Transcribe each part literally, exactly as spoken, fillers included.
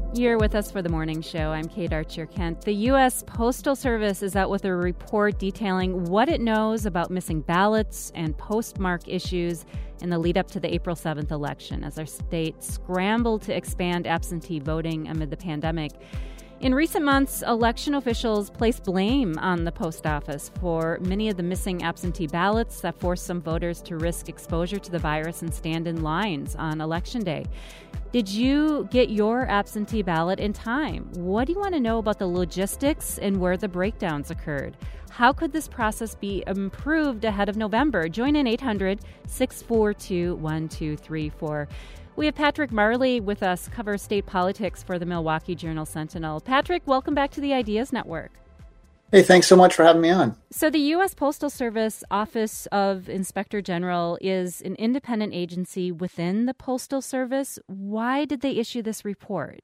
You're with us for the morning show. I'm Kate Archer-Kent. The U S. Postal Service is out with a report detailing what it knows about missing ballots and postmark issues in the lead up to the April seventh election as our state scrambled to expand absentee voting amid the pandemic. In recent months, election officials placed blame on the post office for many of the missing absentee ballots that forced some voters to risk exposure to the virus and stand in lines on Election Day. Did you get your absentee ballot in time? What do you want to know about the logistics and where the breakdowns occurred? How could this process be improved ahead of November? Join in eight hundred, six four two, one two three four. We have Patrick Marley with us, covers state politics for the Milwaukee Journal-Sentinel. Patrick, welcome back to the Ideas Network. Hey, thanks so much for having me on. So the U S. Postal Service Office of Inspector General is an independent agency within the Postal Service. Why did they issue this report?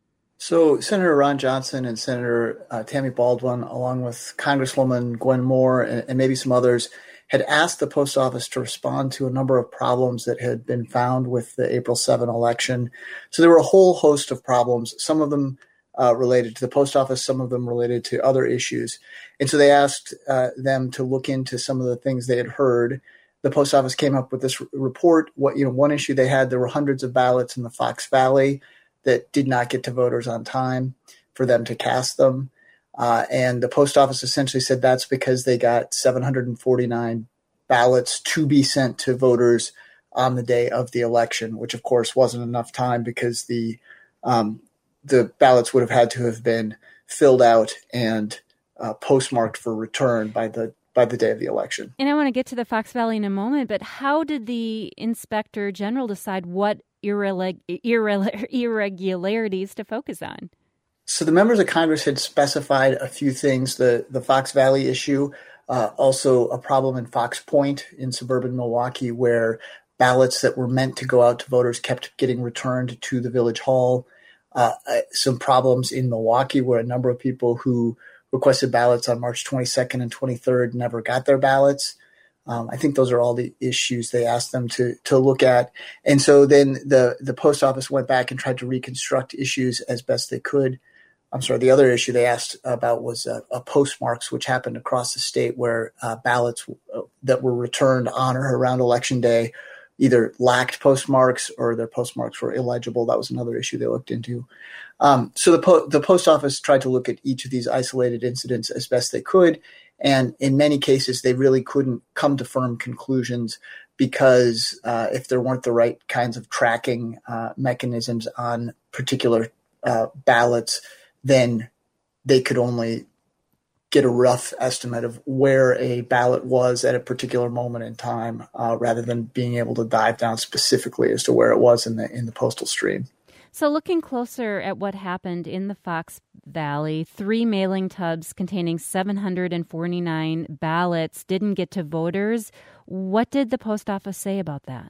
So Senator Ron Johnson and Senator uh, Tammy Baldwin, along with Congresswoman Gwen Moore and, and maybe some others, had asked the post office to respond to a number of problems that had been found with the April seventh election. So there were a whole host of problems, some of them uh, related to the post office, some of them related to other issues. And so they asked uh, them to look into some of the things they had heard. The post office came up with this r- report. What, you know, one issue they had, there were hundreds of ballots in the Fox Valley that did not get to voters on time for them to cast them. Uh, and the post office essentially said that's because they got seven hundred forty-nine ballots to be sent to voters on the day of the election, which of course wasn't enough time because the um, the ballots would have had to have been filled out and uh, postmarked for return by the by the day of the election. And I want to get to the Fox Valley in a moment, but how did the Inspector General decide what irreg- irre- irregularities to focus on? So the members of Congress had specified a few things, the, the Fox Valley issue, uh, also a problem in Fox Point in suburban Milwaukee where ballots that were meant to go out to voters kept getting returned to the village hall. Uh, some problems in Milwaukee where a number of people who requested ballots on March twenty-second and twenty-third never got their ballots. Um, I think those are all the issues they asked them to to look at. And so then the, the post office went back and tried to reconstruct issues as best they could. I'm sorry, the other issue they asked about was uh, uh, postmarks, which happened across the state where uh, ballots uh, that were returned on or around Election Day either lacked postmarks or their postmarks were illegible. That was another issue they looked into. Um, so the, po- the post office tried to look at each of these isolated incidents as best they could. And in many cases, they really couldn't come to firm conclusions because uh, if there weren't the right kinds of tracking uh, mechanisms on particular uh, ballots, then they could only get a rough estimate of where a ballot was at a particular moment in time, uh, rather than being able to dive down specifically as to where it was in the in the postal stream. So looking closer at what happened in the Fox Valley, three mailing tubs containing seven hundred forty-nine ballots didn't get to voters. What did the post office say about that?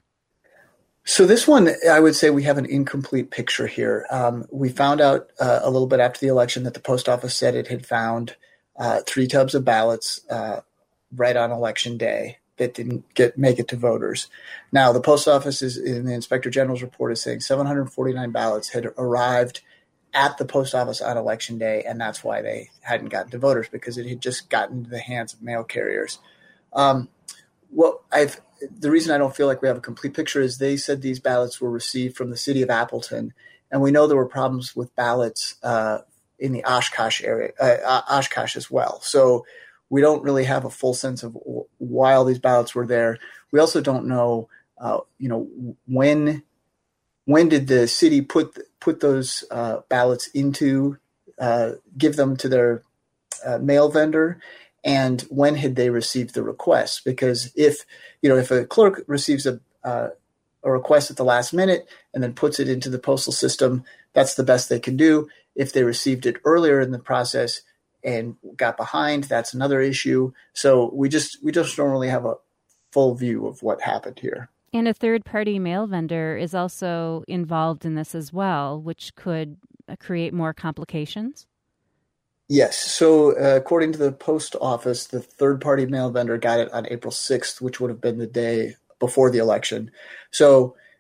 So this one, I would say we have an incomplete picture here. Um, we found out uh, a little bit after the election that the post office said it had found uh, three tubs of ballots uh, right on Election Day that didn't get make it to voters. Now, the post office is in the Inspector General's report is saying seven hundred forty-nine ballots had arrived at the post office on Election Day, and that's why they hadn't gotten to voters, because it had just gotten into the hands of mail carriers. Um, well, I've the reason I don't feel like we have a complete picture is they said these ballots were received from the city of Appleton, and we know there were problems with ballots uh, in the Oshkosh area, uh, Oshkosh as well. So we don't really have a full sense of why all these ballots were there. We also don't know, uh, you know, when when did the city put put those uh, ballots into, uh, give them to their uh, mail vendor, and when had they received the request? Because if you know, if a clerk receives a uh, a request at the last minute and then puts it into the postal system, that's the best they can do. If they received it earlier in the process and got behind, that's another issue. So we just we just don't really have a full view of what happened here. And a third-party mail vendor is also involved in this as well, which could create more complications? Yes. So uh, according to the post office, the third-party mail vendor got it on April sixth, which would have been the day before the election. So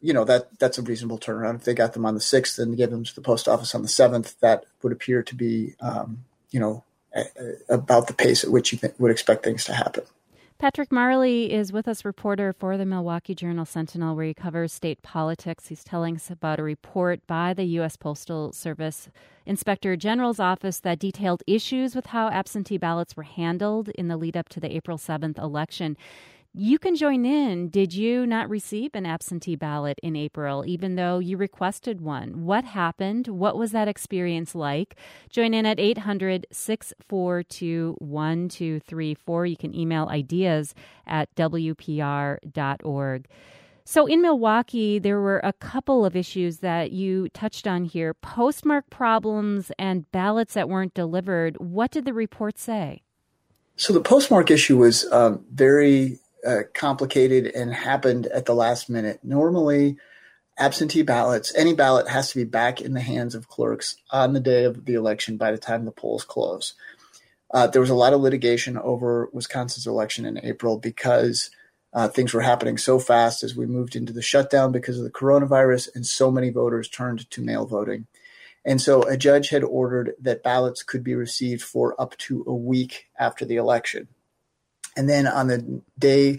you know, that that's a reasonable turnaround. If they got them on the sixth and gave them to the post office on the seventh, that would appear to be, um, you know, a, a, about the pace at which you th- would expect things to happen. Patrick Marley is with us, reporter for the Milwaukee Journal-Sentinel, where he covers state politics. He's telling us about a report by the U S Postal Service Inspector General's office that detailed issues with how absentee ballots were handled in the lead up to the April seventh election. You can join in. Did you not receive an absentee ballot in April, even though you requested one? What happened? What was that experience like? Join in at eight hundred, six four two, one two three four. You can email ideas at w p r dot org. So in Milwaukee, there were a couple of issues that you touched on here. Postmark problems and ballots that weren't delivered. What did the report say? So the postmark issue was um, very uh, complicated and happened at the last minute. Normally, absentee ballots, any ballot has to be back in the hands of clerks on the day of the election by the time the polls close. Uh, there was a lot of litigation over Wisconsin's election in April because uh, things were happening so fast as we moved into the shutdown because of the coronavirus, and so many voters turned to mail voting. And so a judge had ordered that ballots could be received for up to a week after the election. And then on the day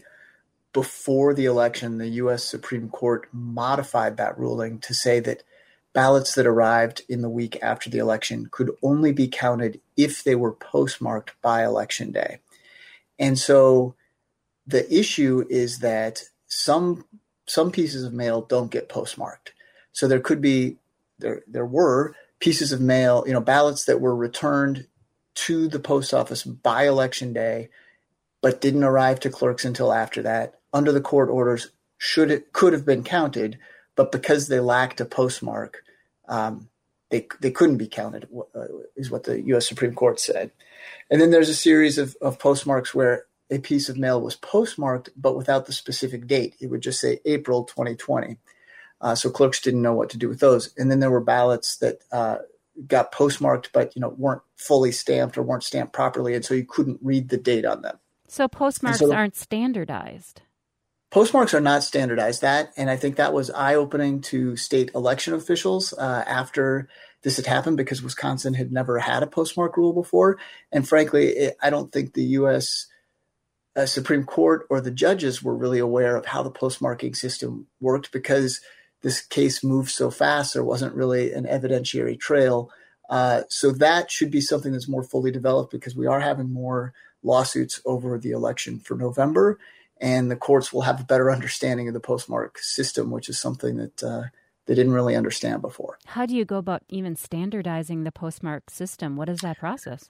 before the election, the U S Supreme Court modified that ruling to say that ballots that arrived in the week after the election could only be counted if they were postmarked by Election Day. And so the issue is that some some pieces of mail don't get postmarked. So there could be There, there were pieces of mail, you know, ballots that were returned to the post office by Election Day, but didn't arrive to clerks until after that. Under the court orders, should it could have been counted, but because they lacked a postmark, um, they they couldn't be counted. Uh, is what the U S Supreme Court said. And then there's a series of, of postmarks where a piece of mail was postmarked, but without the specific date. It would just say April twenty twenty. Uh, so clerks didn't know what to do with those. And then there were ballots that uh, got postmarked, but you know weren't fully stamped or weren't stamped properly, and so you couldn't read the date on them. So postmarks so aren't standardized. Postmarks are not standardized. That, and I think that was eye-opening to state election officials uh, after this had happened, because Wisconsin had never had a postmark rule before. And frankly, it, I don't think the U S uh, Supreme Court or the judges were really aware of how the postmarking system worked, because this case moved so fast. There wasn't really an evidentiary trail. Uh, so that should be something that's more fully developed, because we are having more lawsuits over the election for November, and the courts will have a better understanding of the postmark system, which is something that uh, they didn't really understand before. How do you go about even standardizing the postmark system? What is that process?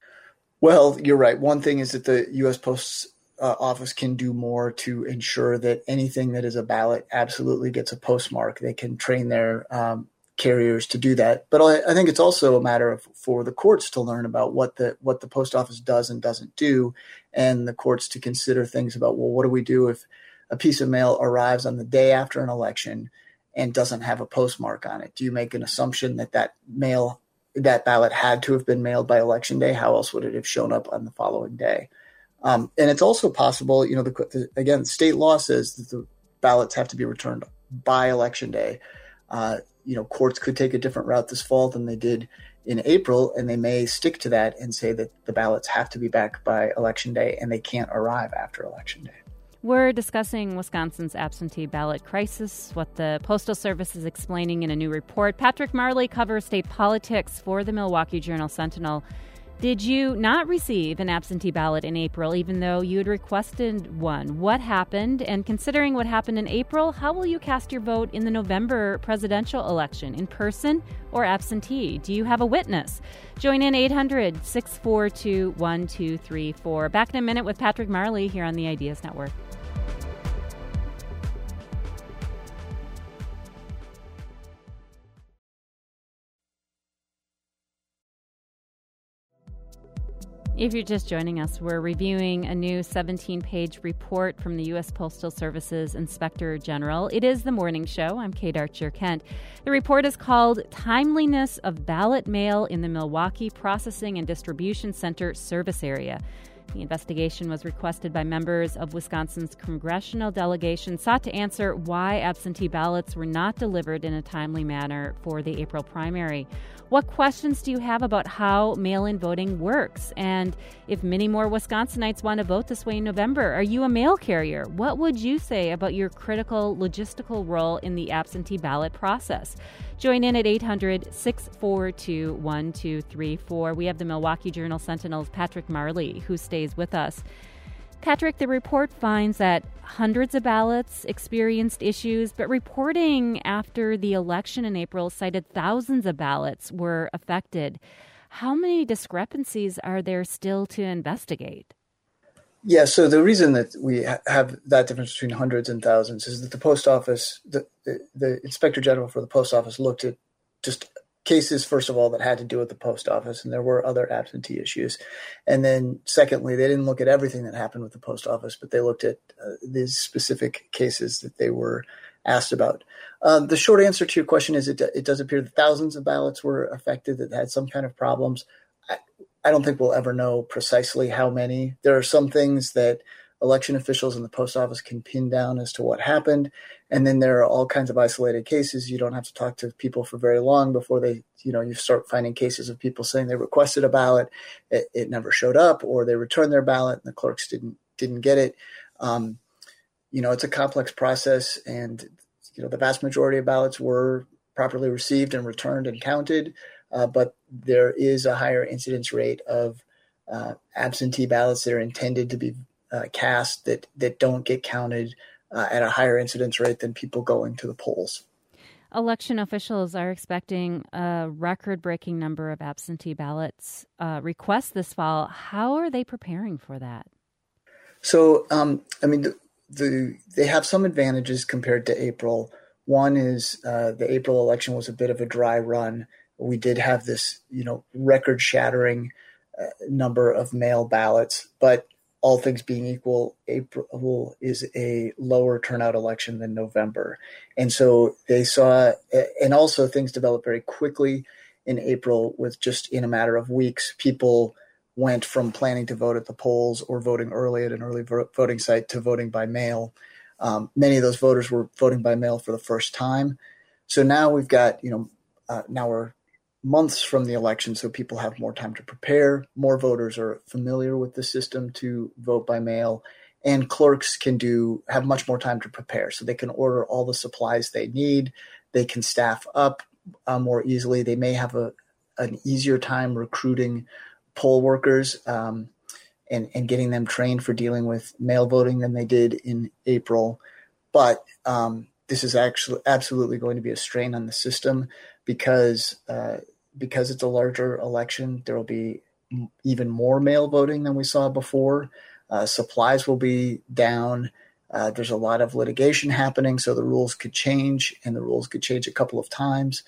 Well, you're right. One thing is that the U S Post uh, Office can do more to ensure that anything that is a ballot absolutely gets a postmark. They can train their um, carriers to do that. But I, I think it's also a matter of for the courts to learn about what the what the post office does and doesn't do, and the courts to consider things about, well, what do we do if a piece of mail arrives on the day after an election and doesn't have a postmark on it? Do you make an assumption that that mail, that ballot had to have been mailed by Election Day? How else would it have shown up on the following day? Um, and it's also possible, you know, the, the, again, state law says that the ballots have to be returned by Election Day. Uh, you know, courts could take a different route this fall than they did in April, and they may stick to that and say that the ballots have to be back by Election Day and they can't arrive after Election Day. We're discussing Wisconsin's absentee ballot crisis, what the Postal Service is explaining in a new report. Patrick Marley covers state politics for the Milwaukee Journal-Sentinel. Did you not receive an absentee ballot in April, even though you had requested one? What happened? And considering what happened in April, how will you cast your vote in the November presidential election, in person or absentee? Do you have a witness? Join in eight hundred, six four two, one two three four. Back in a minute with Patrick Marley here on the Ideas Network. If you're just joining us, we're reviewing a new seventeen-page report from the U S Postal Service's Inspector General. It is the morning show. I'm Kate Archer-Kent. The report is called Timeliness of Ballot Mail in the Milwaukee Processing and Distribution Center Service Area. The investigation was requested by members of Wisconsin's congressional delegation, sought to answer why absentee ballots were not delivered in a timely manner for the April primary. What questions do you have about how mail-in voting works? And if many more Wisconsinites want to vote this way in November, are you a mail carrier? What would you say about your critical logistical role in the absentee ballot process? Join in at eight hundred, six four two, one two three four. We have the Milwaukee Journal-Sentinel's Patrick Marley, who stays with us. Patrick, the report finds that hundreds of ballots experienced issues, but reporting after the election in April cited thousands of ballots were affected. How many discrepancies are there still to investigate? Yeah, so the reason that we ha- have that difference between hundreds and thousands is that the post office, the, the, the inspector general for the post office looked at just cases, first of all, that had to do with the post office, and there were other absentee issues. And then secondly, they didn't look at everything that happened with the post office, but they looked at uh, these specific cases that they were asked about. Um, the short answer to your question is it, it does appear that thousands of ballots were affected that had some kind of problems. I, I don't think we'll ever know precisely how many. There are some things that election officials in the post office can pin down as to what happened. And then there are all kinds of isolated cases. You don't have to talk to people for very long before they, you know, you start finding cases of people saying they requested a ballot, it, it never showed up, or they returned their ballot and the clerks didn't didn't get it. Um, you know, it's a complex process, and you know the vast majority of ballots were properly received and returned and counted, uh, but there is a higher incidence rate of uh, absentee ballots that are intended to be uh, cast that that don't get counted uh, at a higher incidence rate than people going to the polls. Election officials are expecting a record-breaking number of absentee ballots uh, requests this fall. How are they preparing for that? So, um, I mean, the, the they have some advantages compared to April. One is uh, the April election was a bit of a dry run. We did have this, you know, record-shattering uh, number of mail ballots, but all things being equal, April is a lower turnout election than November. And so they saw, and also things developed very quickly in April with just in a matter of weeks, people went from planning to vote at the polls or voting early at an early voting site to voting by mail. Um, many of those voters were voting by mail for the first time. So now we've got, you know, uh, now we're months from the election, so people have more time to prepare. More voters are familiar with the system to vote by mail, and clerks can do have much more time to prepare. So they can order all the supplies they need. They can staff up uh, more easily. They may have a an easier time recruiting poll workers um, and, and getting them trained for dealing with mail voting than they did in April. But um, this is actually absolutely going to be a strain on the system because uh, because it's a larger election. There will be m- even more mail voting than we saw before. Uh, supplies will be down. Uh, there's a lot of litigation happening, so the rules could change, and the rules could change a couple of times.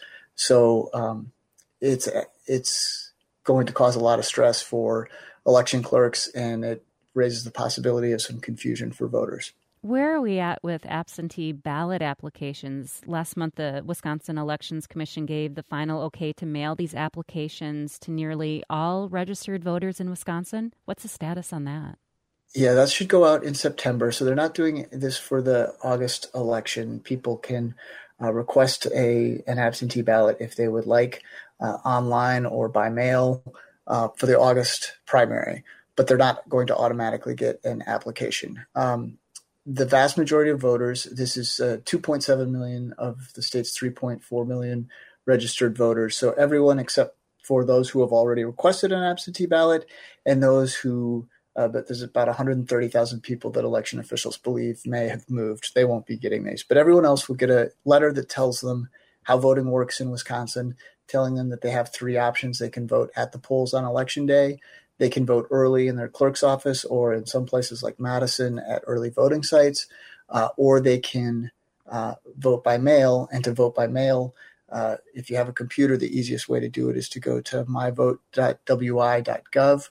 So um, it's it's going to cause a lot of stress for election clerks, and it raises the possibility of some confusion for voters. Where are we at with absentee ballot applications? Last month, the Wisconsin Elections Commission gave the final okay to mail these applications to nearly all registered voters in Wisconsin. What's the status on that? Yeah, that should go out in September. So they're not doing this for the August election. People can uh, request a an absentee ballot if they would like, uh, online or by mail uh, for the August primary, but they're not going to automatically get an application. Um, The vast majority of voters, this is uh, two point seven million of the state's three point four million registered voters. So everyone except for those who have already requested an absentee ballot and those who, uh, but there's about one hundred thirty thousand people that election officials believe may have moved. They won't be getting these. But everyone else will get a letter that tells them how voting works in Wisconsin, telling them that they have three options. They can vote at the polls on election day. They can vote early in their clerk's office or in some places like Madison at early voting sites, uh, or they can uh, vote by mail. And to vote by mail, uh, if you have a computer, the easiest way to do it is to go to my vote dot w i dot gov.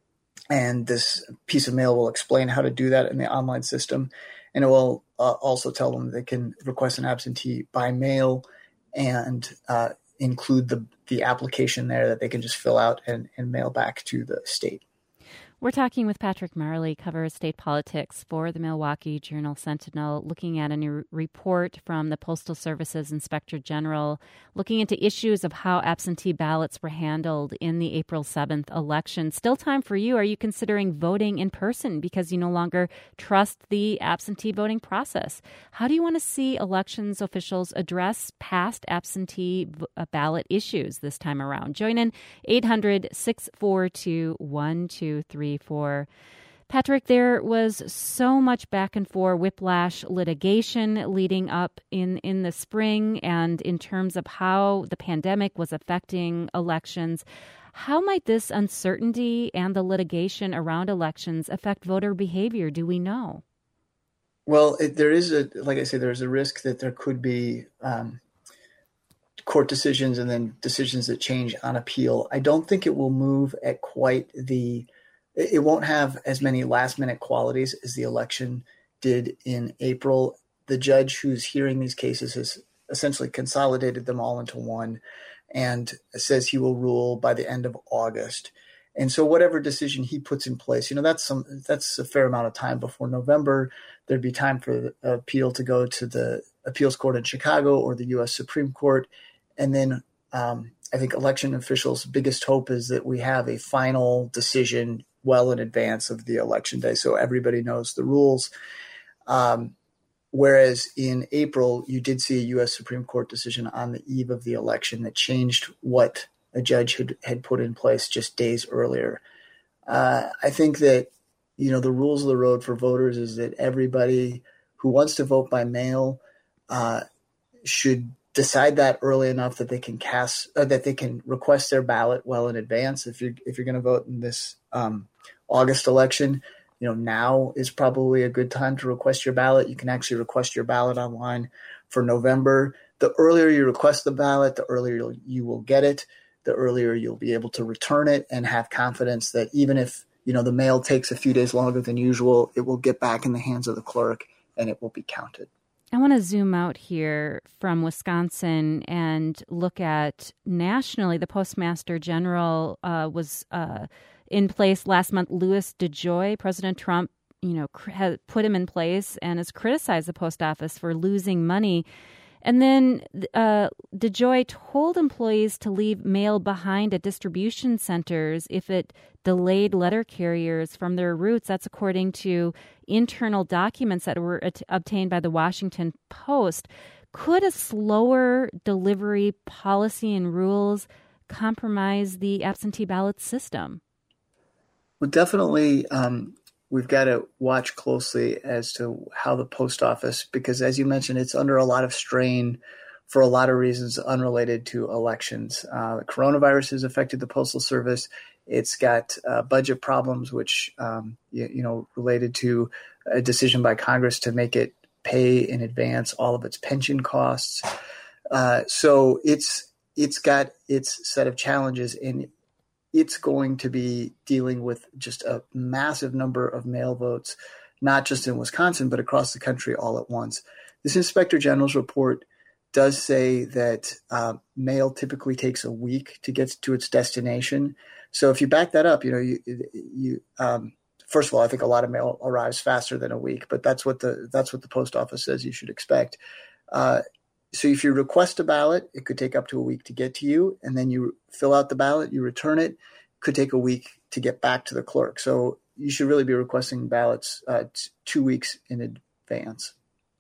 And this piece of mail will explain how to do that in the online system. And it will uh, also tell them they can request an absentee by mail and uh, include the the application there that they can just fill out and, and mail back to the state. We're talking with Patrick Marley, covers state politics for the Milwaukee Journal-Sentinel, looking at a new report from the Postal Service's Inspector General, looking into issues of how absentee ballots were handled in the April seventh election. Still time for you. Are you considering voting in person because you no longer trust the absentee voting process? How do you want to see elections officials address past absentee ballot issues this time around? Join in eight hundred, six four two, one two three four. Patrick, there was so much back and forth, whiplash litigation leading up in, in the spring and in terms of how the pandemic was affecting elections. How might this uncertainty and the litigation around elections affect voter behavior? Do we know? Well, it, there is a, like I say, there's a risk that there could be um, court decisions and then decisions that change on appeal. I don't think it will move at quite the It won't have as many last-minute qualities as the election did in April. The judge who's hearing these cases has essentially consolidated them all into one and says he will rule by the end of August. And so whatever decision he puts in place, you know, that's some that's a fair amount of time before November. There'd be time for the appeal to go to the appeals court in Chicago or the U S Supreme Court. And then um, I think election officials' biggest hope is that we have a final decision well in advance of the election day, so everybody knows the rules. Um, whereas in April, you did see a U S Supreme Court decision on the eve of the election that changed what a judge had, had put in place just days earlier. Uh, I think that, you know, the rules of the road for voters is that everybody who wants to vote by mail uh, should decide that early enough that they can cast, uh, that they can request their ballot well in advance. If you're if you're going to vote in this um, August election, you know, now is probably a good time to request your ballot. You can actually request your ballot online for November. The earlier you request the ballot, the earlier you'll, you will get it. The earlier you'll be able to return it and have confidence that even if, you know, the mail takes a few days longer than usual, it will get back in the hands of the clerk and it will be counted. I want to zoom out here from Wisconsin and look at nationally. The Postmaster General uh, was uh, in place last month. Louis DeJoy, President Trump, you know, has put him in place and has criticized the post office for losing money. And then uh, DeJoy told employees to leave mail behind at distribution centers if it delayed letter carriers from their routes. That's according to internal documents that were at- obtained by the Washington Post. Could a slower delivery policy and rules compromise the absentee ballot system? Well, definitely. Um We've got to watch closely as to how the post office, because as you mentioned, it's under a lot of strain for a lot of reasons unrelated to elections. Uh, the coronavirus has affected the Postal Service. It's got uh, budget problems, which, um, you, you know, related to a decision by Congress to make it pay in advance all of its pension costs. Uh, so it's it's got its set of challenges in it's going to be dealing with just a massive number of mail votes, not just in Wisconsin, but across the country all at once. This Inspector General's report does say that uh, mail typically takes a week to get to its destination. So if you back that up, you know, you, you um, first of all, I think a lot of mail arrives faster than a week, but that's what the that's what the post office says you should expect. Uh, So if you request a ballot, it could take up to a week to get to you, and then you fill out the ballot, you return it, could take a week to get back to the clerk. So you should really be requesting ballots uh, t- two weeks in advance.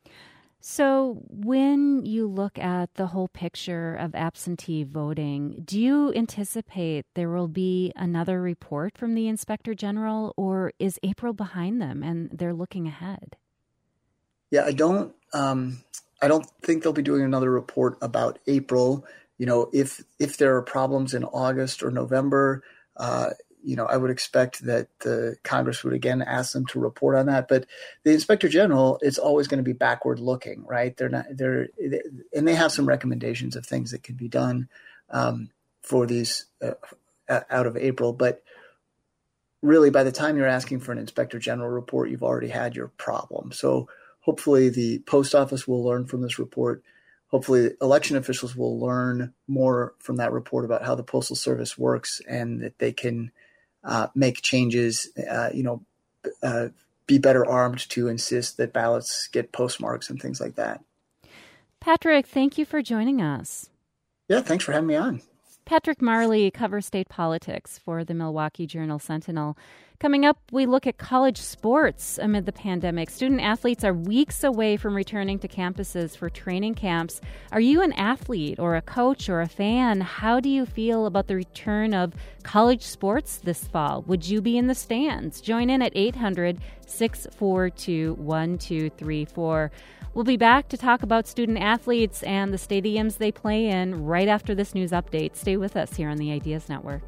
So when you look at the whole picture of absentee voting, do you anticipate there will be another report from the Inspector General, or is April behind them and they're looking ahead? Yeah, I don't... Um, I don't think they'll be doing another report about April. You know, if if there are problems in August or November, uh, you know, I would expect that the Congress would again ask them to report on that. But the Inspector General, it's always going to be backward looking, right? They're not they're and they have some recommendations of things that can be done um, for these uh, out of April. But really, by the time you're asking for an Inspector General report, you've already had your problem. So hopefully the post office will learn from this report. Hopefully election officials will learn more from that report about how the Postal Service works and that they can uh, make changes, uh, you know, uh, be better armed to insist that ballots get postmarks and things like that. Patrick, thank you for joining us. Yeah, thanks for having me on. Patrick Marley covers state politics for the Milwaukee Journal-Sentinel. Coming up, we look at college sports amid the pandemic. Student athletes are weeks away from returning to campuses for training camps. Are you an athlete or a coach or a fan? How do you feel about the return of college sports this fall? Would you be in the stands? Join in at eight hundred, six four two, one two three four. We'll be back to talk about student athletes and the stadiums they play in right after this news update. Stay with us here on the Ideas Network.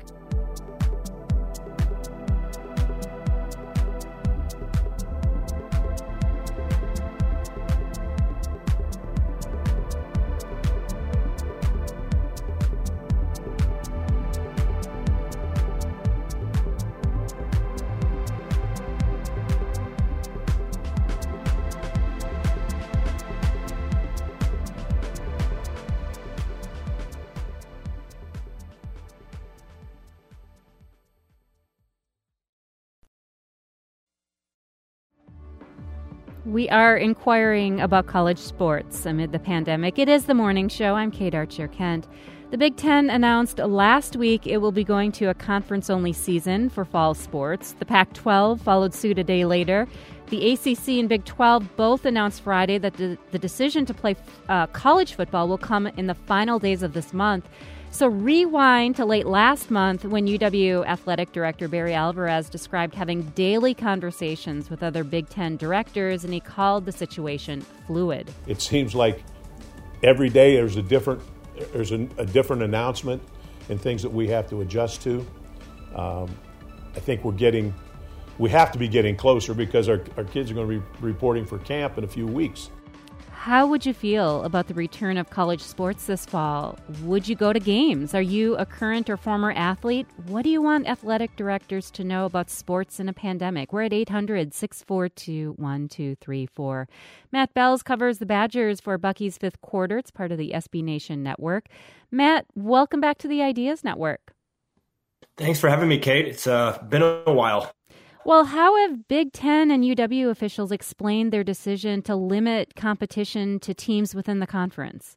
We are inquiring about college sports amid the pandemic. It is the morning show. I'm Kate Archer-Kent. The Big Ten announced last week it will be going to a conference-only season for fall sports. The Pac twelve followed suit a day later. The A C C and Big twelve both announced Friday that the, the decision to play uh, college football will come in the final days of this month. So rewind to late last month when U W Athletic Director Barry Alvarez described having daily conversations with other Big Ten directors, and he called the situation fluid. It seems like every day there's a different there's a, a different announcement and things that we have to adjust to. Um, I think we're getting we have to be getting closer because our, our kids are going to be reporting for camp in a few weeks. How would you feel about the return of college sports this fall? Would you go to games? Are you a current or former athlete? What do you want athletic directors to know about sports in a pandemic? We're at eight hundred, six four two, one two three four. Matt Bells covers the Badgers for Bucky's Fifth Quarter. It's part of the S B Nation Network. Matt, welcome back to the Ideas Network. Thanks for having me, Kate. It's uh, been a while. Well, how have Big Ten and U W officials explained their decision to limit competition to teams within the conference?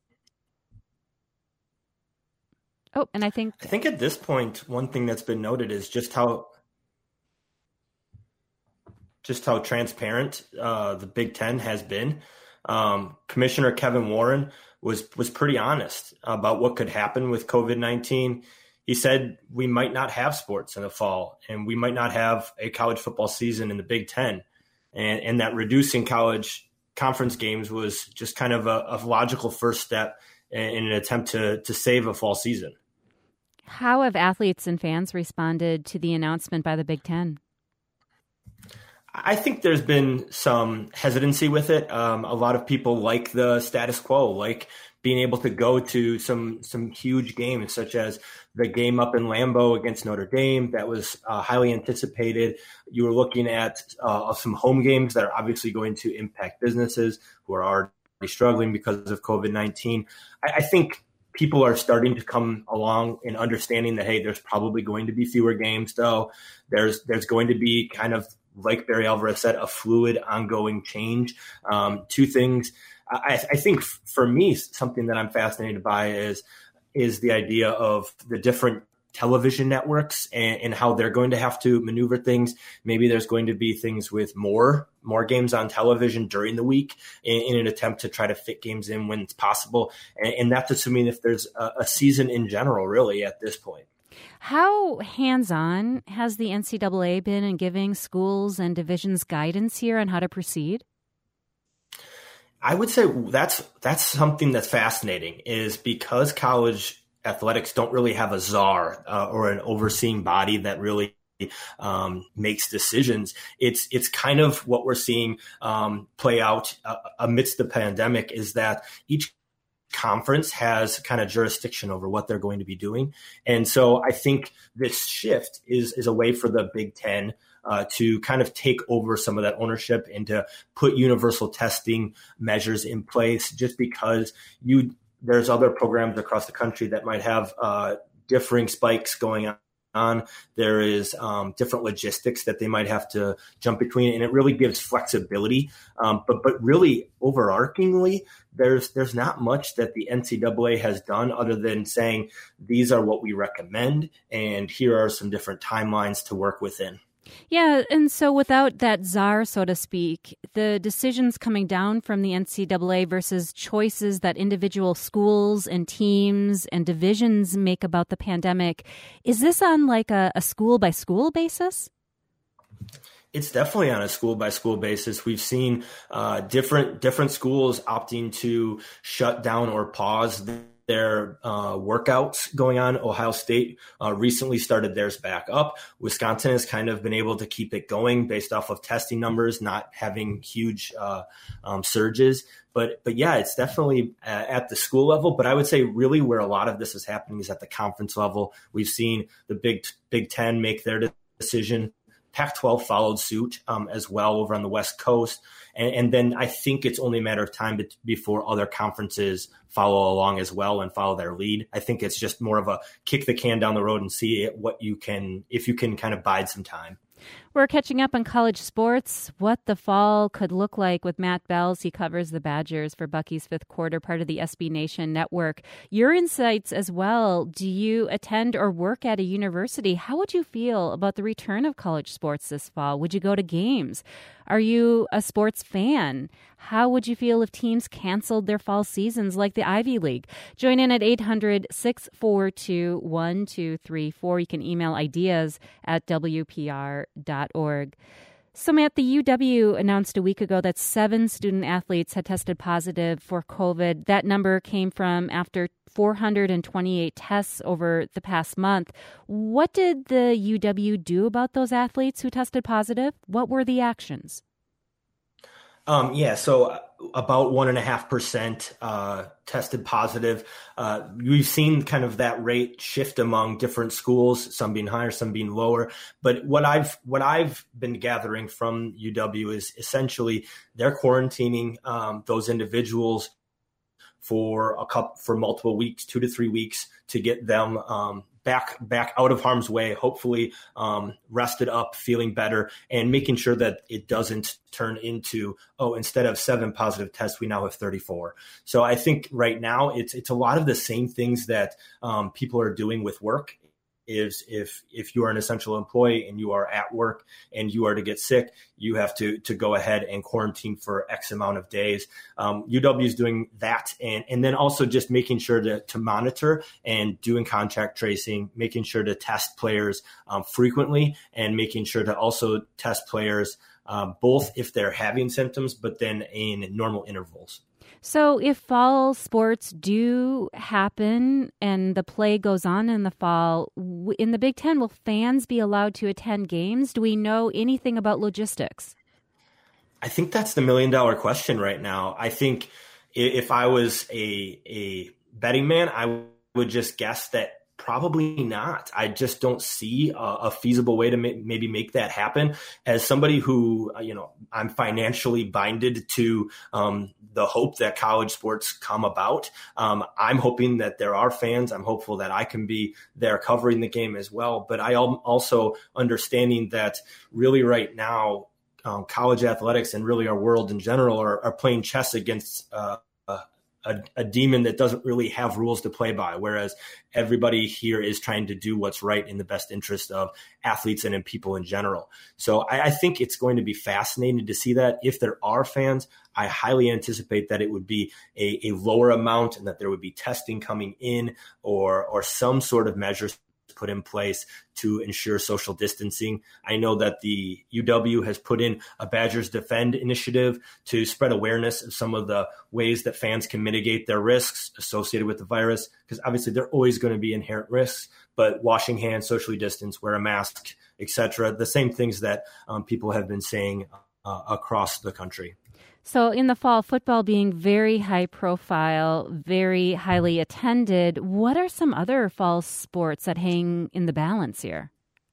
Oh, and I think... I think at this point, one thing that's been noted is just how just how transparent uh, the Big Ten has been. Um, Commissioner Kevin Warren was was pretty honest about what could happen with covid nineteen. He said we might not have sports in the fall and we might not have a college football season in the Big Ten, and, and that reducing college conference games was just kind of a, a logical first step in, in an attempt to, to save a fall season. How have athletes and fans responded to the announcement by the Big Ten? I think there's been some hesitancy with it. Um, a lot of people like the status quo, like being able to go to some some huge games, such as the game up in Lambeau against Notre Dame. That was uh, highly anticipated. You were looking at uh, some home games that are obviously going to impact businesses who are already struggling because of covid nineteen. I, I think people are starting to come along in understanding that, hey, there's probably going to be fewer games, though. There's there's going to be kind of, like Barry Alvarez said, a fluid, ongoing change. Um, two things. I, I think f- for me, something that I'm fascinated by is is the idea of the different television networks and, and how they're going to have to maneuver things. Maybe there's going to be things with more more games on television during the week in, in an attempt to try to fit games in when it's possible. And, and that's assuming if there's a, a season in general, really, at this point. How hands-on has the N C double A been in giving schools and divisions guidance here on how to proceed? I would say that's that's something that's fascinating, is because college athletics don't really have a czar uh, or an overseeing body that really um, makes decisions. It's it's kind of what we're seeing um, play out uh, amidst the pandemic, is that each conference has kind of jurisdiction over what they're going to be doing. And so I think this shift is, is a way for the Big Ten uh, to kind of take over some of that ownership and to put universal testing measures in place, just because you there's other programs across the country that might have uh, differing spikes going on on. There is um, different logistics that they might have to jump between, and it really gives flexibility. Um, but but really, overarchingly, there's there's not much that the N C double A has done other than saying these are what we recommend, and here are some different timelines to work within. Yeah, and so without that czar, so to speak, the decisions coming down from the N C double A versus choices that individual schools and teams and divisions make about the pandemic, is this on like a, a school-by-school basis? It's definitely on a school-by-school basis. We've seen uh, different different schools opting to shut down or pause their uh, workouts going on. Ohio State uh, recently started theirs back up. Wisconsin has kind of been able to keep it going based off of testing numbers, not having huge uh, um, surges. But but yeah, it's definitely at the school level. But I would say really where a lot of this is happening is at the conference level. We've seen the Big Big Ten make their decision. Pac twelve followed suit um, as well over on the West Coast. And, and then I think it's only a matter of time be- before other conferences follow along as well and follow their lead. I think it's just more of a kick the can down the road and see what you can, if you can kind of bide some time. We're catching up on college sports, what the fall could look like with Matt Bells. He covers the Badgers for Bucky's Fifth Quarter, part of the S B Nation network. Your insights as well. Do you attend or work at a university? How would you feel about the return of college sports this fall? Would you go to games? Are you a sports fan? How would you feel if teams canceled their fall seasons like the Ivy League? Join in at eight hundred, six four two, one two three four. You can email ideas at W P R dot org. So, Matt, the U W announced a week ago that seven student athletes had tested positive for COVID. That number came from after four hundred twenty-eight tests over the past month. What did the U W do about those athletes who tested positive? What were the actions? Um, yeah, so about one and a half percent uh, tested positive. Uh, we've seen kind of that rate shift among different schools, some being higher, some being lower. But what I've what I've been gathering from U W is essentially they're quarantining um, those individuals for a couple for multiple weeks, two to three weeks, to get them um, back back out of harm's way, hopefully um, rested up, feeling better, and making sure that it doesn't turn into, oh, instead of seven positive tests, we now have thirty-four. So I think right now it's it's a lot of the same things that um, people are doing with work. Is if if you are an essential employee and you are at work and you are to get sick, you have to to go ahead and quarantine for X amount of days. Um, U W is doing that, and and then also just making sure to to monitor and doing contact tracing, making sure to test players um, frequently, and making sure to also test players uh, both if they're having symptoms, but then in normal intervals. So if fall sports do happen and the play goes on in the fall, in the Big Ten, will fans be allowed to attend games? Do we know anything about logistics? I think that's the million dollar question right now. I think if I was a, a betting man, I would just guess that probably not. I just don't see a, a feasible way to ma- maybe make that happen. As somebody who, you know, I'm financially binded to um, the hope that college sports come about. Um, I'm hoping that there are fans. I'm hopeful that I can be there covering the game as well. But I am also understanding that really right now, um, college athletics and really our world in general are, are playing chess against uh, A, a demon that doesn't really have rules to play by, whereas everybody here is trying to do what's right in the best interest of athletes and in people in general. So I, I think it's going to be fascinating to see that. If there are fans, I highly anticipate that it would be a, a lower amount and that there would be testing coming in or or some sort of measures put in place to ensure social distancing. I know that the U W has put in a Badgers Defend initiative to spread awareness of some of the ways that fans can mitigate their risks associated with the virus, because obviously there are always going to be inherent risks, but washing hands, socially distance, wear a mask, et cetera, the same things that um, people have been saying uh, across the country. So in the fall, football being very high profile, very highly attended, what are some other fall sports that hang in the balance here?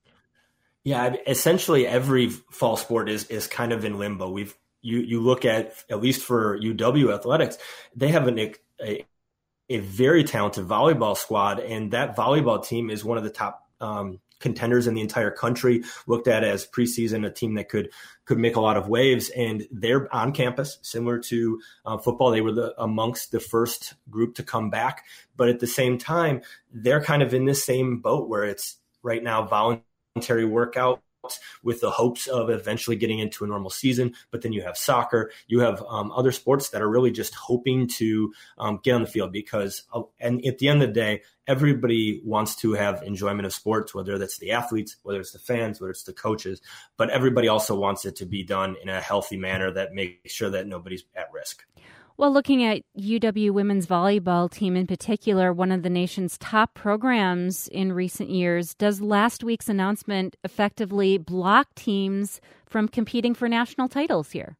Yeah, essentially every fall sport is is kind of in limbo. We've you you look at at least for U W athletics, they have an, a a very talented volleyball squad, and that volleyball team is one of the top um, contenders in the entire country, looked at as preseason, a team that could could make a lot of waves. And they're on campus, similar to uh, football. They were the, amongst the first group to come back. But at the same time, they're kind of in this same boat where it's right now voluntary workout with the hopes of eventually getting into a normal season. But then you have soccer, you have um, other sports that are really just hoping to um, get on the field because, uh, and at the end of the day, everybody wants to have enjoyment of sports, whether that's the athletes, whether it's the fans, whether it's the coaches, but everybody also wants it to be done in a healthy manner that makes sure that nobody's at risk. Well, looking at U W women's volleyball team in particular, one of the nation's top programs in recent years, does last week's announcement effectively block teams from competing for national titles here?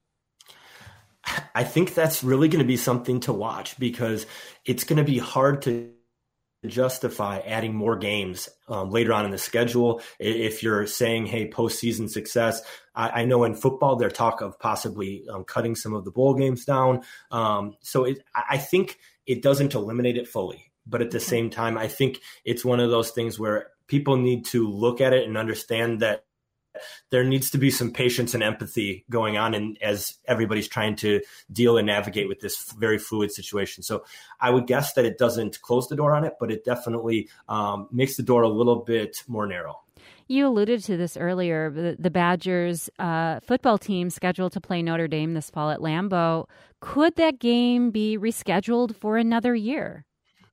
I think that's really going to be something to watch because it's going to be hard to justify adding more games um, later on in the schedule. If you're saying, hey, postseason success, I, I know in football, there's talk of possibly um, cutting some of the bowl games down. Um, so it, I think it doesn't eliminate it fully. But at the same time, I think it's one of those things where people need to look at it and understand that there needs to be some patience and empathy going on, and as everybody's trying to deal and navigate with this very fluid situation. So I would guess that it doesn't close the door on it, but it definitely um, makes the door a little bit more narrow. You alluded to this earlier. The, the Badgers uh, football team scheduled to play Notre Dame this fall at Lambeau. Could that game be rescheduled for another year?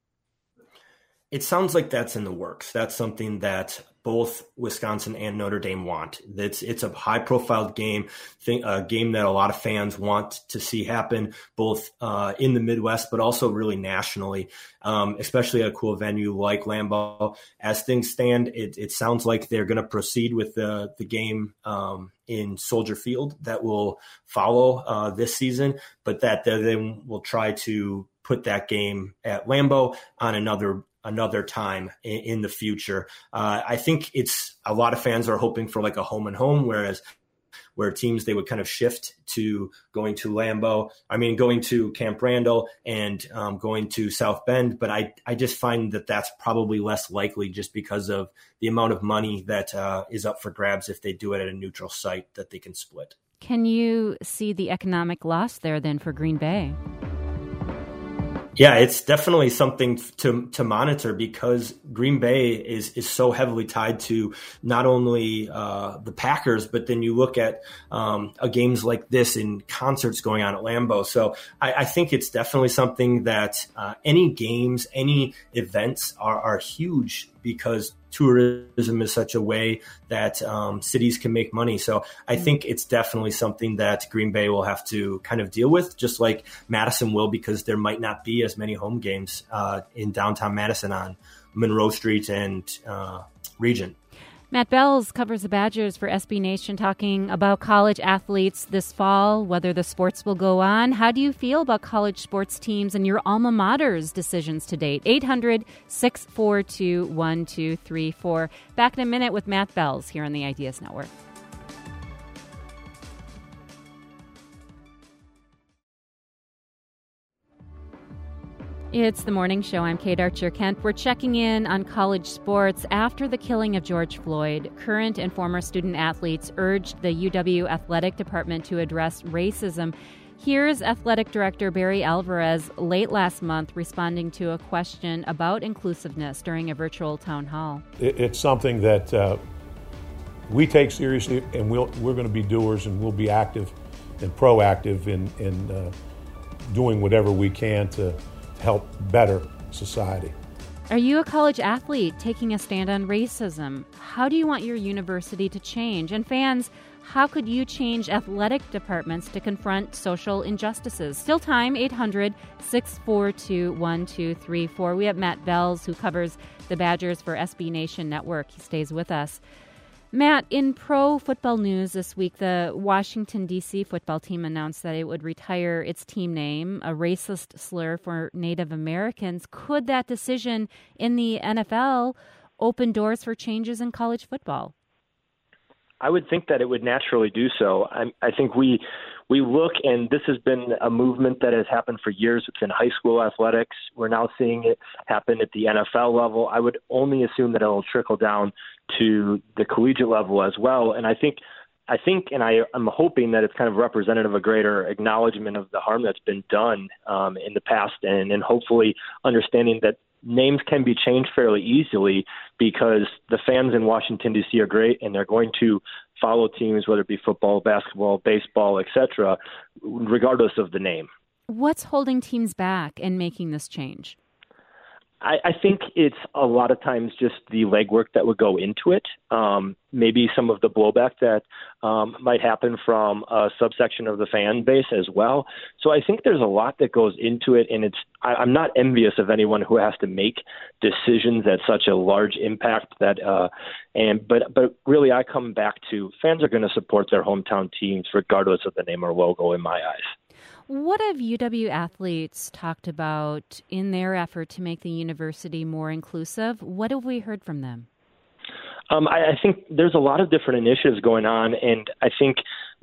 It sounds like that's in the works. That's something that both Wisconsin and Notre Dame want. It's it's a high-profile game, thing, a game that a lot of fans want to see happen, both uh, in the Midwest, but also really nationally, um, especially at a cool venue like Lambeau. As things stand, it, it sounds like they're going to proceed with the, the game um, in Soldier Field that will follow uh, this season, but that they then will try to put that game at Lambeau on another another time in, in the future. Uh, I think it's a lot of fans are hoping for like a home and home, whereas where teams, they would kind of shift to going to Lambeau, I mean, going to Camp Randall and um, going to South Bend. But I, I just find that that's probably less likely just because of the amount of money that uh, is up for grabs if they do it at a neutral site that they can split. Can you see the economic loss there then for Green Bay? Yeah, it's definitely something to to monitor because Green Bay is is so heavily tied to not only uh, the Packers, but then you look at um, a games like this in concerts going on at Lambeau. So I, I think it's definitely something that uh, any games, any events are, are huge because tourism is such a way that um, cities can make money. So I think it's definitely something that Green Bay will have to kind of deal with, just like Madison will, because there might not be as many home games uh, in downtown Madison on Monroe Street and uh, Regent. Matt Bells covers the Badgers for S B Nation, talking about college athletes this fall, whether the sports will go on. How do you feel about college sports teams and your alma mater's decisions to date? eight hundred, six four two, one two three four. Back in a minute with Matt Bells here on the Ideas Network. It's the morning show. I'm Kate Archer-Kent. We're checking in on college sports. After the killing of George Floyd, current and former student athletes urged the U W Athletic Department to address racism. Here's Athletic Director Barry Alvarez late last month responding to a question about inclusiveness during a virtual town hall. It's something that uh, we take seriously, and we'll, we're going to be doers, and we'll be active and proactive in, in uh, doing whatever we can to help better society. Are you a college athlete taking a stand on racism? How do you want your university to change? And fans, how could you change athletic departments to confront social injustices? Still time, eight hundred, six four two, one two three four. We have Matt Bells, who covers the Badgers for S B Nation Network. He stays with us. Matt, in pro football news this week, the Washington, D C football team announced that it would retire its team name, a racist slur for Native Americans. Could that decision in the N F L open doors for changes in college football? I would think that it would naturally do so. I, I think we we look, and this has been a movement that has happened for years within high school athletics. We're now seeing it happen at the N F L level. I would only assume that it'll trickle down to the collegiate level as well. And I think I think, and I, I'm hoping that it's kind of representative of a greater acknowledgement of the harm that's been done um, in the past, and, and hopefully understanding that names can be changed fairly easily because the fans in Washington, D C are great, and they're going to follow teams, whether it be football, basketball, baseball, et cetera, regardless of the name. What's holding teams back in making this change? I, I think it's a lot of times just the legwork that would go into it. Um, maybe some of the blowback that um, might happen from a subsection of the fan base as well. So I think there's a lot that goes into it, and it's I, I'm not envious of anyone who has to make decisions at such a large impact. That uh, and but but really, I come back to fans are going to support their hometown teams regardless of the name or logo. In my eyes. What have U W athletes talked about in their effort to make the university more inclusive? What have we heard from them? Um, I, I think there's a lot of different initiatives going on, and I think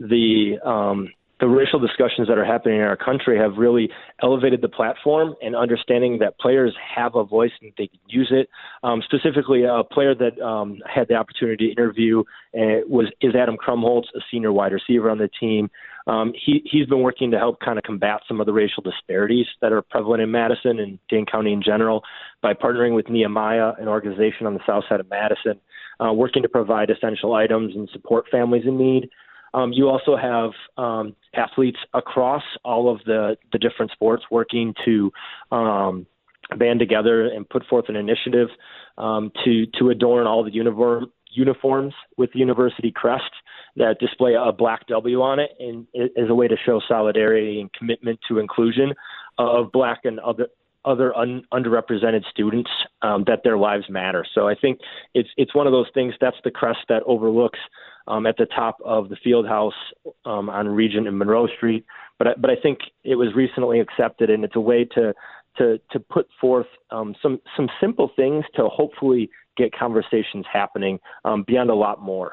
the um, the racial discussions that are happening in our country have really elevated the platform and understanding that players have a voice and they can use it. Um, specifically, a player that um, had the opportunity to interview uh, was is Adam Krumholtz, a senior wide receiver on the team. Um, he, he's been working to help kind of combat some of the racial disparities that are prevalent in Madison and Dane County in general by partnering with Nehemiah, an organization on the south side of Madison, uh, working to provide essential items and support families in need. Um, you also have um, athletes across all of the, the different sports working to um, band together and put forth an initiative um, to, to adorn all the uniform, uniforms with the university crest that display a black W on it, and as a way to show solidarity and commitment to inclusion of black and other other un, underrepresented students, um, that their lives matter. So I think it's it's one of those things. That's the crest that overlooks um, at the top of the field house um, on Regent and Monroe Street. But I, but I think it was recently accepted, and it's a way to to to put forth um, some some simple things to hopefully get conversations happening um, beyond a lot more.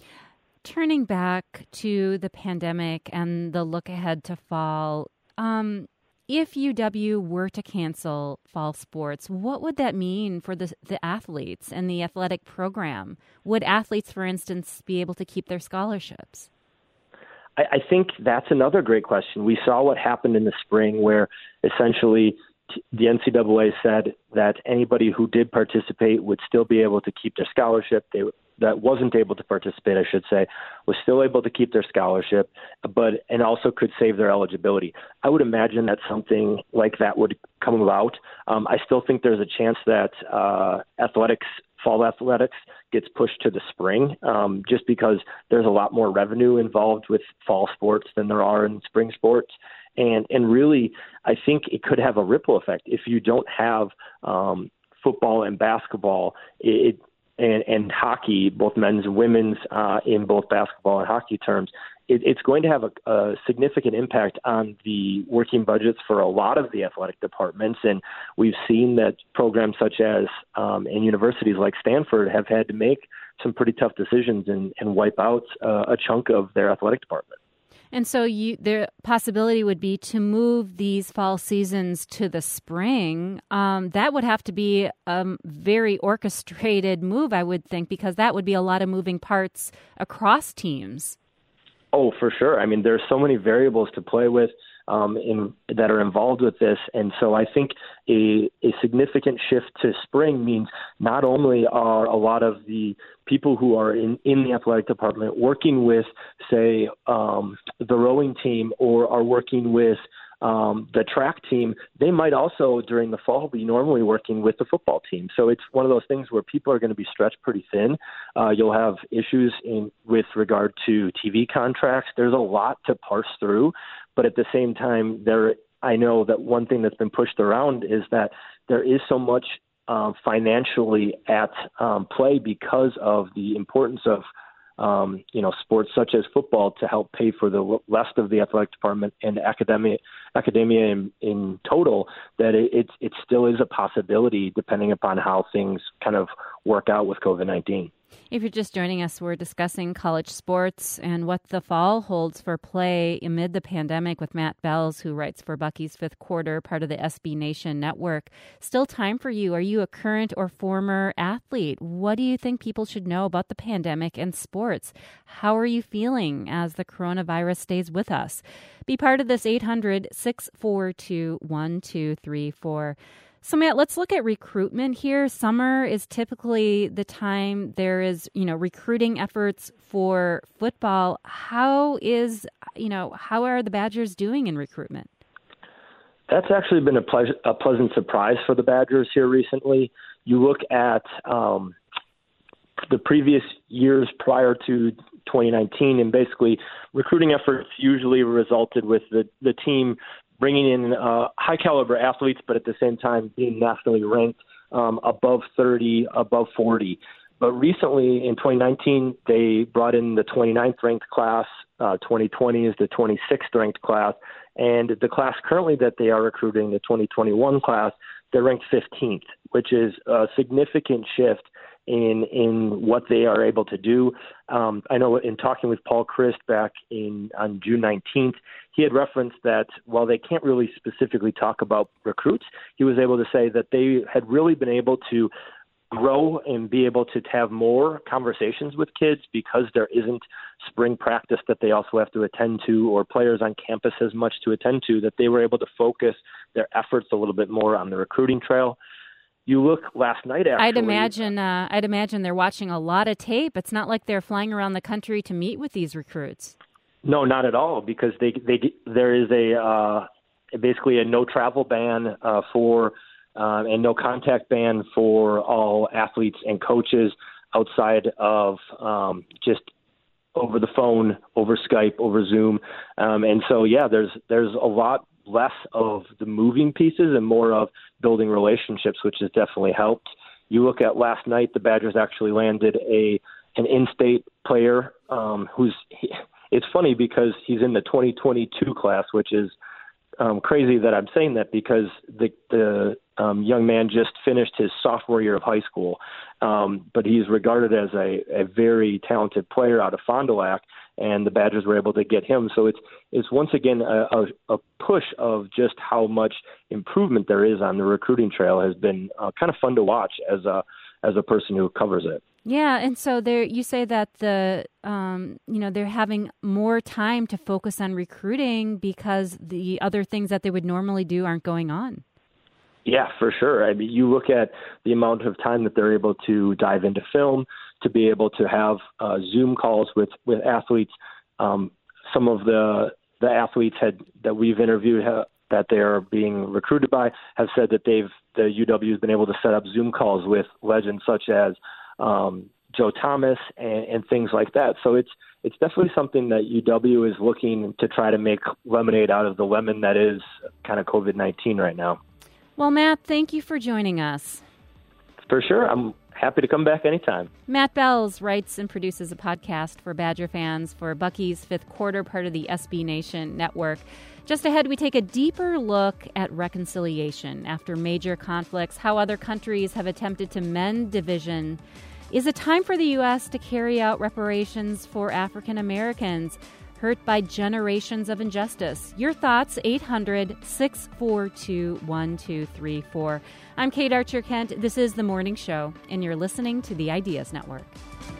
Turning back to the pandemic and the look ahead to fall, um, if U W were to cancel fall sports, what would that mean for the, the athletes and the athletic program? Would athletes, for instance, be able to keep their scholarships? I, I think that's another great question. We saw what happened in the spring where essentially t- the N C double A said that anybody who did participate would still be able to keep their scholarship. They that wasn't able to participate, I should say, was still able to keep their scholarship, but and also could save their eligibility. I would imagine that something like that would come about. Um, I still think there's a chance that uh, athletics, fall athletics, gets pushed to the spring, um, just because there's a lot more revenue involved with fall sports than there are in spring sports. And and really, I think it could have a ripple effect. If you don't have um, football and basketball, it And, and hockey, both men's and women's, uh, in both basketball and hockey terms, it, it's going to have a, a significant impact on the working budgets for a lot of the athletic departments. And we've seen that programs such as um, and universities like Stanford have had to make some pretty tough decisions and, and wipe out uh, a chunk of their athletic department. And so you, the possibility would be to move these fall seasons to the spring. Um, that would have to be a very orchestrated move, I would think, because that would be a lot of moving parts across teams. Oh, for sure. I mean, there's so many variables to play with um, in, that are involved with this. And so I think a, a significant shift to spring means not only are a lot of the people who are in, in the athletic department working with, say, um, the rowing team or are working with um, the track team, they might also during the fall be normally working with the football team. So it's one of those things where people are going to be stretched pretty thin. Uh, you'll have issues in with regard to T V contracts. There's a lot to parse through, but at the same time, there I know that one thing that's been pushed around is that there is so much uh, financially at um, play because of the importance of Um, you know, sports such as football to help pay for the rest of the athletic department and academia, academia in, in total, that it, it, it still is a possibility depending upon how things kind of work out with COVID nineteen. If you're just joining us, we're discussing college sports and what the fall holds for play amid the pandemic with Matt Bells, who writes for Bucky's Fifth Quarter, part of the S B Nation network. Still time for you. Are you a current or former athlete? What do you think people should know about the pandemic and sports? How are you feeling as the coronavirus stays with us? Be part of this eight hundred, six four two, one two three four. So, Matt, let's look at recruitment here. Summer is typically the time there is, you know, recruiting efforts for football. How is, you know, how are the Badgers doing in recruitment? That's actually been a, ple- a pleasant surprise for the Badgers here recently. You look at um, the previous years prior to twenty nineteen, and basically recruiting efforts usually resulted with the, the team bringing in uh, high-caliber athletes, but at the same time being nationally ranked um, above thirty, above forty. But recently, in twenty nineteen, they brought in the twenty-ninth ranked class. Uh, twenty twenty is the twenty-sixth ranked class. And the class currently that they are recruiting, the twenty twenty-one class, they're ranked fifteenth, which is a significant shift in in what they are able to do. Um, I know in talking with Paul Christ back in on June nineteenth, he had referenced that while they can't really specifically talk about recruits, he was able to say that they had really been able to grow and be able to have more conversations with kids because there isn't spring practice that they also have to attend to or players on campus as much to attend to, that they were able to focus their efforts a little bit more on the recruiting trail. You look last night, actually. I'd imagine. Uh, I'd imagine they're watching a lot of tape. It's not like they're flying around the country to meet with these recruits. No, not at all, because they they there is a uh, basically a no travel ban uh, for uh, and no contact ban for all athletes and coaches outside of um, just over the phone, over Skype, over Zoom, um, and so yeah, there's there's a lot less of the moving pieces and more of building relationships, which has definitely helped. You look at last night, the Badgers actually landed a an in-state player um, who's he, it's funny because he's in the twenty twenty-two class, which is um, crazy that I'm saying that because the the um, young man just finished his sophomore year of high school, um, but he's regarded as a, a very talented player out of Fond du Lac, and the Badgers were able to get him. So it's it's once again a, a, a push of just how much improvement there is on the recruiting trail has been uh, kind of fun to watch as a as a person who covers it. Yeah, and so there, you say that the um, you know they're having more time to focus on recruiting because the other things that they would normally do aren't going on. Yeah, for sure. I mean, you look at the amount of time that they're able to dive into film, to be able to have uh, Zoom calls with with athletes. Um, some of the the athletes had that we've interviewed ha- that they are being recruited by have said that they've the U W has been able to set up Zoom calls with legends such as um, Joe Thomas and, and things like that. So it's it's definitely something that U W is looking to try to make lemonade out of the lemon that is kind of COVID nineteen right now. Well, Matt, thank you for joining us. For sure. I'm happy to come back anytime. Matt Bells writes and produces a podcast for Badger fans for Bucky's Fifth Quarter, part of the S B Nation network. Just ahead, we take a deeper look at reconciliation after major conflicts, how other countries have attempted to mend division. Is it time for the U S to carry out reparations for African Americans hurt by generations of injustice? Your thoughts, eight hundred, six four two, one two three four. I'm Kate Archer-Kent. This is The Morning Show, and you're listening to the Ideas Network.